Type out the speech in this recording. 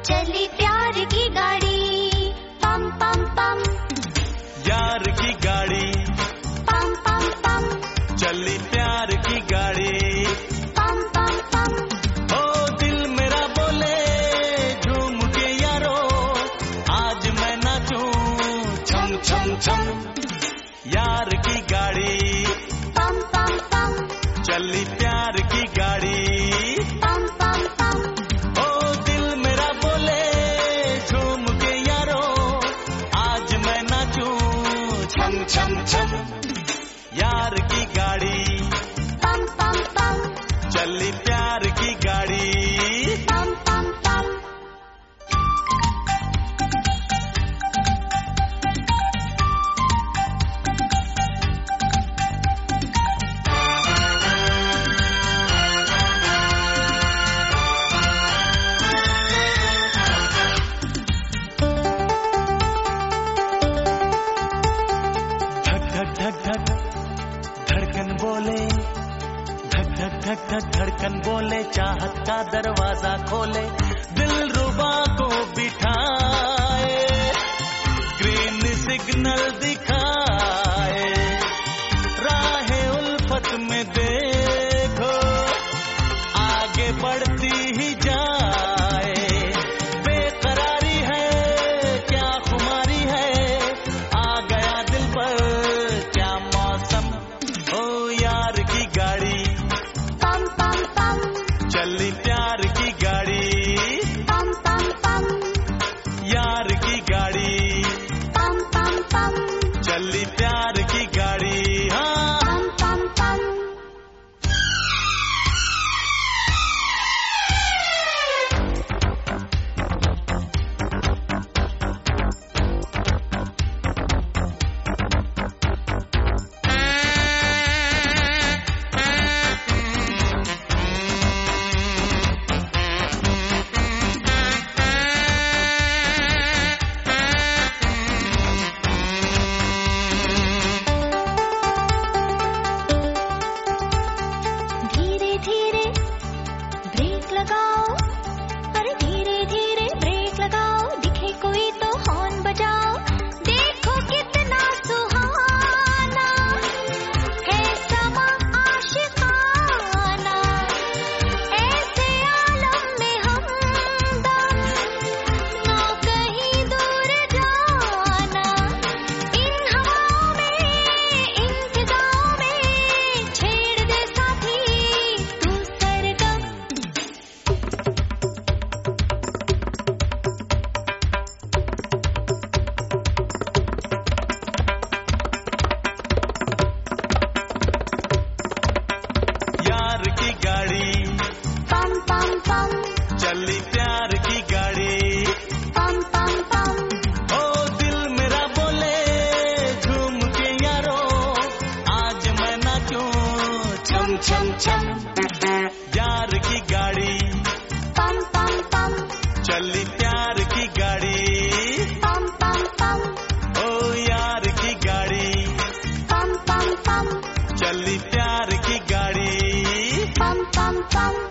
चली प्यार की गाड़ी, पम पम पम। यार की गाड़ी, पम पम पम। चली प्यार की गाड़ी, पम पम पम। ओ दिल मेरा बोले झूम के यारो, आज मैं नाचूं छम छम छम। यार की गाड़ी, पम पम पम। चली प्यार की गाड़ी, पम पम पम। ओ दिल मेरा बोले झूम के यारो, आज मैं नाचूं छम छम छम। यार की गाड़ी, पम पम पम। चली प्यार की गाड़ी, पम पम पम। धक धक धक धड़कन बोले, धक धक धक धक धड़कन बोले, चाहत का दरवाजा खोले, दिल रुबा को बिठाए, ग्रीन सिग्नल दिखाए, राह उल्फत में देखो आगे बढ़ती ही जाए। बेकरारी है क्या खुमारी है, आ गया दिल पर क्या मौसम। ओ यार की गाड़ी, पम पम पम। चली प्यार की गाड़ी, पम पम पम। यार की गाड़ी, पम पम पम। चली प्यार की गाड़ी, हाँ। पम पम पम। धीरे धीरे ब्रेक लगाओ, अरे धीरे धीरे ब्रेक लगाओ, दिखे कोई तो हॉर्न बजाओ, देखो कितना सुहाना है समा आशिकाना, ऐसे आलम में हमदम ना कहीं दूर जाना। इन हवाओं में, इन फिजाओं में, छेड़ दे साथी तू सरगम। यार की गाड़ी, पम पम पम। चली प्यार की गाड़ी, पम पम पम। ओ दिल मेरा बोले झूम के यारो, आज मैं नाचूं छम छम छम। यार की गाड़ी, पम पम पम। चली प्यार की गाड़ी, पम पम पम। ओ यार की गाड़ी, पम पम पम। चली प्यार की गाड़ी, पम पम पम।